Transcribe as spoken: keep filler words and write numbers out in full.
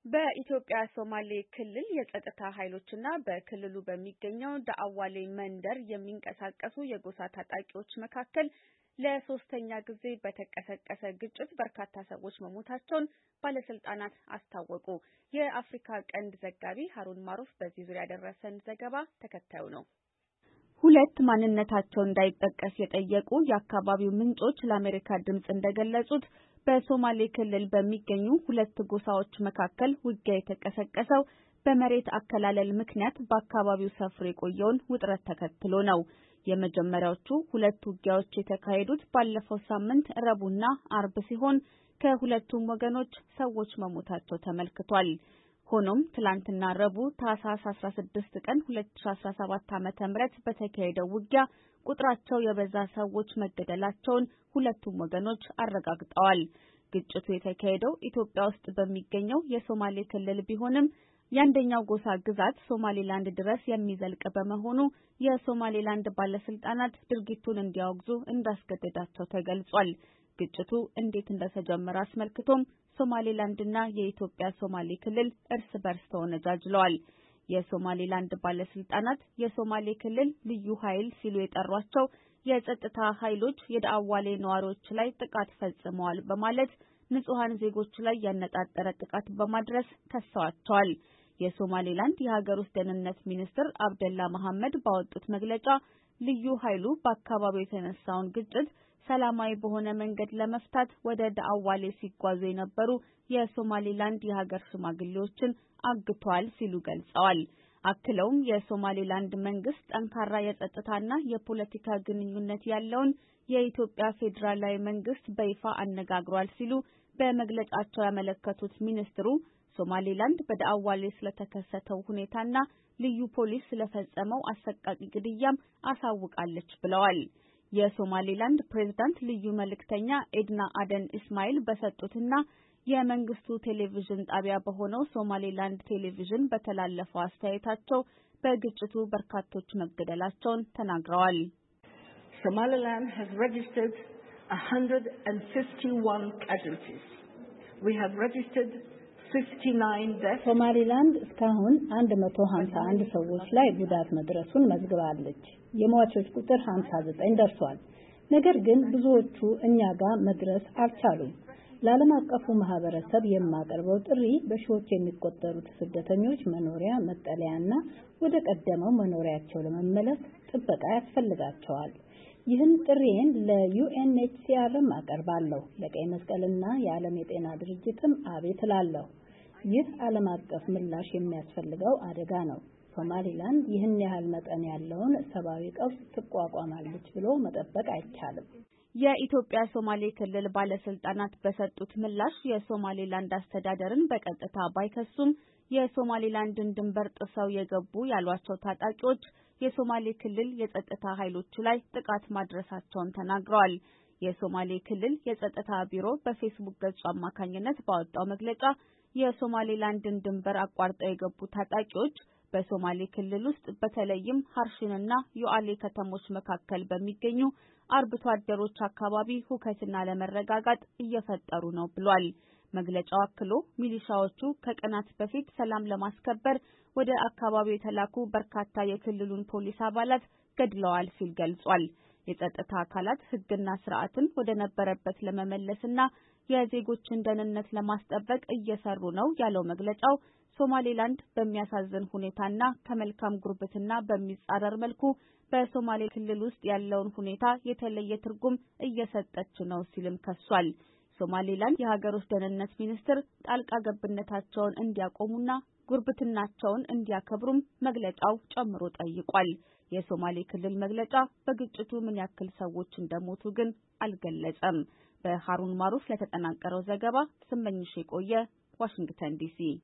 በኢትዮጵያ ሶማሌ ክልል የጸጥታ ኃይሎችና በክልሉ በሚገኘው ዳአዋሌ መንደር የሚንቀሳቀሱ የጎሳ ታጣቂዎች መካከል ለሶስተኛ ጊዜ በተቀሰቀሰ ግጭት በርካታ ሰዎች መሞታቸውን ባለስልጣናት አስታወቁ። የአፍሪካ ቀንድ ዘጋቢ ሀሩን ማሩፍ በዚህ ዙሪያ ያደረሰን ዘገባ ተከታዩ ነው። ሁለት ማንነታቸው እንዳይጠቀስ የጠየቁ የአካባቢው ምንጮች ለአሜሪካ ድምጽ እንደገለጹት በሶማሌ ክልል በሚገኙ ሁለት ጎሳዎች መካከል ውጊያ የተቀሰቀሰው በመሬት አከላለል ምክንያት በአካባቢው ሰፍሮ የቆየውን ውጥረት ተከትሎ ነው። የመጀመሪያዎቹ ሁለት ውጊያዎች የተካሄዱት ባለፈው ሳምንት ረቡዕና አርብ ሲሆን ከሁለቱም ወገኖች ሰዎች መሞታቸው ተመልክቷል። ሆኖም ትላንትና ረቡዕ ታህሳስ አስራ ስድስት ቀን ሁለት ሺህ አስራ ሰባት ዓመተ ምህረት በተካሄደው ውጊያ ቁጥራቸው የበዛ ሰዎች መገደላቸውን ሁለቱም ወገኖች አረጋግጠዋል። ግጭቱ የተካሄደው ኢትዮጵያ ውስጥ በሚገኘው የሶማሌ ክልል ቢሆንም የአንደኛው ጎሳ ግዛት ሶማሌላንድ ድረስ የሚዘልቅ በመሆኑ የሶማሌላንድ ባለስልጣናት ድርጊቱን እንዲያወግዙ እንዳስገደዳቸው ተገልጿል። ግጭቱ እንዴት እንደተጀመረ አስመልክቶም ሶማሌላንድና የኢትዮጵያ ሶማሌ ክልል እርስ በርስ ተወነጃጅለዋል። የሶማሌላንድ ባለስልጣናት የሶማሌ ክልል ልዩ ኃይል ሲሉ የጠሯቸው የጸጥታ ኃይሎች የዳአዋሌ ነዋሪዎች ላይ ጥቃት ፈጽመዋል በማለት ንጹሃን ዜጎች ላይ ያነጣጠረ ጥቃት በማድረስ ከሰዋቸዋል። የሶማሌላንድ የሀገር ውስጥ ደህንነት ሚኒስትር አብደላ መሐመድ ባወጡት መግለጫ ልዩ ኃይሉ በአካባቢው የተነሳውን ግጭት ሰላማዊ በሆነ መንገድ ለመፍታት ወደ ዳአዋሌ ሲጓዙ የነበሩ የሶማሌላንድ የሀገር ሽማግሌዎችን አግቷል ሲሉ ገልጸዋል። አክለውም የሶማሌላንድ መንግስት ጠንካራ የጸጥታና የፖለቲካ ግንኙነት ያለውን የኢትዮጵያ ፌዴራላዊ መንግስት በይፋ አነጋግሯል ሲሉ በመግለጫቸው ያመለከቱት ሚኒስትሩ ሶማሌላንድ በዳአዋሌ ስለተከሰተው ሁኔታና ልዩ ፖሊስ ስለፈጸመው አሰቃቂ ግድያም አሳውቃለች ብለዋል። የሶማሌላንድ ፕሬዝዳንት ልዩ መልእክተኛ ኤድና አደን እስማኤል በሰጡትና የመንግስቱ ቴሌቪዥን ጣቢያ በሆነው ሶማሌላንድ ቴሌቪዥን በተላለፈው አስተያየታቸው በግጭቱ በርካቶች መገደላቸውን ተናግረዋል። Somaliland has registered one hundred fifty-one casualties. We have registered fifty-nine deaths. ሶማሌላንድ እስካሁን one hundred fifty-one ሰዎች ላይ ጉዳት መድረሱን መዝግባለች። የሟቾች ቁጥር ሃምሳ ዘጠኝ ደርሷል። ነገር ግን ብዙዎቹ እኛ ጋር መድረስ አልቻሉም። ለዓለም አቀፉ ማህበረሰብ የማቀርበው ጥሪ በሺዎች የሚቆጠሩት ስደተኞች መኖሪያ መጠለያና ወደ ቀደመው መኖሪያቸው ለመመለስ ጥበቃ ያስፈልጋቸዋል። ይህን ጥሪዬን ለዩኤንኤችሲአርም አቀርባለሁ። ለቀይ መስቀልና የዓለም የጤና ድርጅትም አቤት እላለሁ። ይህ ዓለም አቀፍ ምላሽ የሚያስፈልገው አደጋ ነው። ሶማሌላንድ ይህን ያህል መጠን ያለውን ሰብአዊ ቀውስ ትቋቋማለች ብሎ መጠበቅ አይቻልም። የኢትዮጵያ ሶማሌ ክልል ባለስልጣናት በሰጡት ምላሽ የሶማሌላንድ አስተዳደርን በቀጥታ ባይከሱም የሶማሌላንድን ድንበር ጥሰው የገቡ ያሏቸው ታጣቂዎች የሶማሌ ክልል የጸጥታ ኃይሎች ላይ ጥቃት ማድረሳቸውን ተናግረዋል። የሶማሌ ክልል የጸጥታ ቢሮ በፌስቡክ ገጹ አማካኝነት ባወጣው መግለጫ የሶማሌላንድን ድንበር አቋርጠው የገቡ ታጣቂዎች በሶማሌ ክልል ውስጥ በተለይም ሀርሽንና ዩአሌ ከተሞች መካከል በሚገኙ አርብቶ አደሮች አካባቢ ሁከትና ለመረጋጋት እየፈጠሩ ነው ብሏል። መግለጫው አክሎ ሚሊሻዎቹ ከቀናት በፊት ሰላም ለማስከበር ወደ አካባቢው የተላኩ በርካታ የክልሉን ፖሊስ አባላት ገድለዋል ሲል ገልጿል። የጸጥታ አካላት ሕግና ስርዓትን ወደ ነበረበት ለመመለስና የዜጎችን ደህንነት ለማስጠበቅ እየሰሩ ነው ያለው መግለጫው ሶማሌላንድ በሚያሳዝን ሁኔታና ከመልካም ጉርብትና በሚጻረር መልኩ በሶማሌ ክልል ውስጥ ያለውን ሁኔታ የተለየ ትርጉም እየሰጠች ነው ሲልም ከሷል። ሶማሌላንድ የሀገር ውስጥ ደህንነት ሚኒስትር ጣልቃ ገብነታቸውን እንዲያቆሙና ጉርብትናቸውን እንዲያከብሩም መግለጫው ጨምሮ ጠይቋል። የሶማሌ ክልል መግለጫ በግጭቱ ምን ያክል ሰዎች እንደሞቱ ግን አልገለጸም። በሀሩን ማሩፍ ለተጠናቀረው ዘገባ ስመኝሽ የቆየ ዋሽንግተን ዲሲ